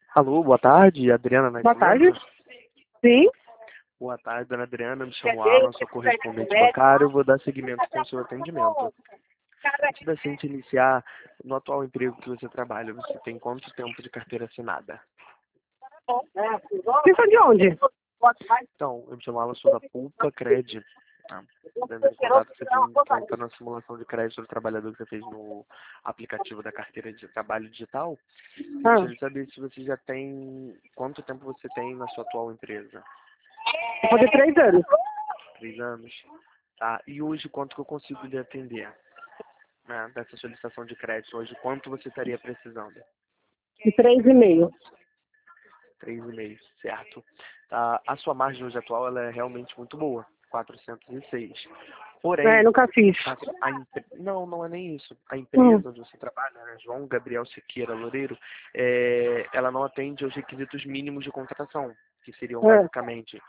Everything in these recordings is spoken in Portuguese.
Alô, boa tarde, Adriana Boa tarde. Nascimento. Sim. Boa tarde, dona Adriana, me chamo Alan, sou correspondente bancário, vou dar seguimento com o seu atendimento. Antes da gente iniciar, no atual emprego que você trabalha, você tem quanto tempo de carteira assinada? Vocês são de onde? Então, eu me chamo Alan, sou da Pulpa Cred. Tá? Dando em contato que você tem conta na simulação de crédito do trabalhador que você fez no aplicativo da carteira de trabalho digital. Gostaria de saber se você já tem, quanto tempo você tem na sua atual empresa? Vou fazer 3 anos. 3 anos. Tá? E hoje, quanto que eu consigo lhe atender? Né, dessa solicitação de crédito hoje, quanto você estaria precisando? De 3,5. 3,5, certo. Tá, a sua margem hoje atual ela é realmente muito boa, 406. Porém, Nunca fiz. não, não é nem isso. A empresa onde você trabalha, né, João Gabriel Siqueira Loureiro, ela não atende aos requisitos mínimos de contratação, que seriam basicamente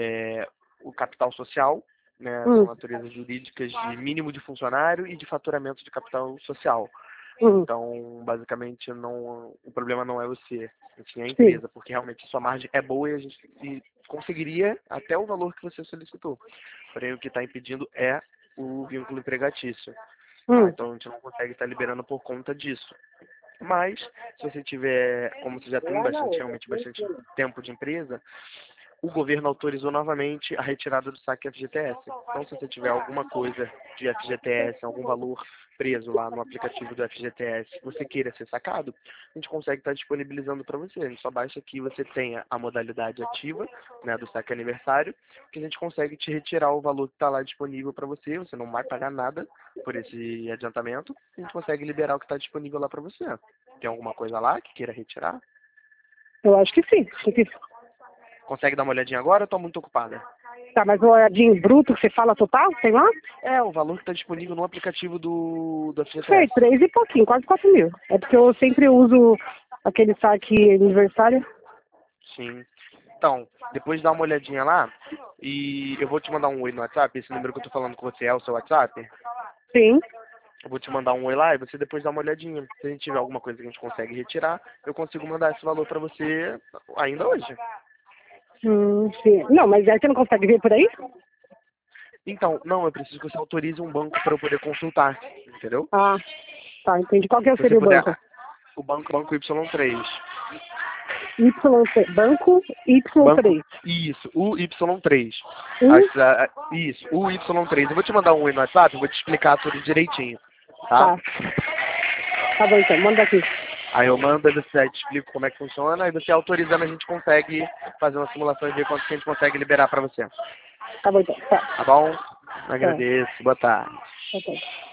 o capital social, né, são naturezas jurídicas de mínimo de funcionário e de faturamento de capital social. Então, basicamente, o problema não é você, sim a empresa, porque realmente a sua margem é boa e a gente conseguiria até o valor que você solicitou. Porém, o que está impedindo é o vínculo empregatício. Tá? Então, a gente não consegue estar liberando por conta disso. Mas, se você tiver, como você já tem realmente bastante tempo de empresa, o governo autorizou novamente a retirada do saque FGTS. Então, se você tiver alguma coisa de FGTS, algum valor preso lá no aplicativo do FGTS, você queira ser sacado, a gente consegue estar disponibilizando para você. A gente só basta que você tenha a modalidade ativa, né, do saque aniversário, que a gente consegue te retirar o valor que está lá disponível para você. Você não vai pagar nada por esse adiantamento. A gente consegue liberar o que está disponível lá para você. Tem alguma coisa lá que queira retirar? Eu acho que sim. Consegue dar uma olhadinha agora ou estou muito ocupada? Tá, mas o olhadinho bruto que você fala total, tem lá? É, o valor que está disponível no aplicativo do FGTS. Sei, 3 e pouquinho, quase 4 mil. É porque eu sempre uso aquele saque aniversário. Sim. Então, depois dá uma olhadinha lá e eu vou te mandar um oi no WhatsApp. Esse número que eu tô falando com você é o seu WhatsApp? Sim. Eu vou te mandar um oi lá e você depois dá uma olhadinha. Se a gente tiver alguma coisa que a gente consegue retirar, eu consigo mandar esse valor para você ainda hoje. Sim. Não, mas aí você não consegue ver por aí? Então, não, eu preciso que você autorize um banco para eu poder consultar, entendeu? Ah, tá, entendi. Qual que Se você seria o puder, banco? o banco Y3. Y3. Banco Banco, Y3. isso, o Y3. Um? Isso, o Y3. Eu vou te mandar um oi no WhatsApp, eu vou te explicar tudo direitinho, tá? Tá. Tá bom então, manda aqui. Aí eu mando, aí você te explico como é que funciona, aí você autorizando a gente consegue fazer uma simulação e ver quanto que a gente consegue liberar pra você. Tá bom então, tá. Tá bom? Tá. Agradeço, boa tarde. Tá.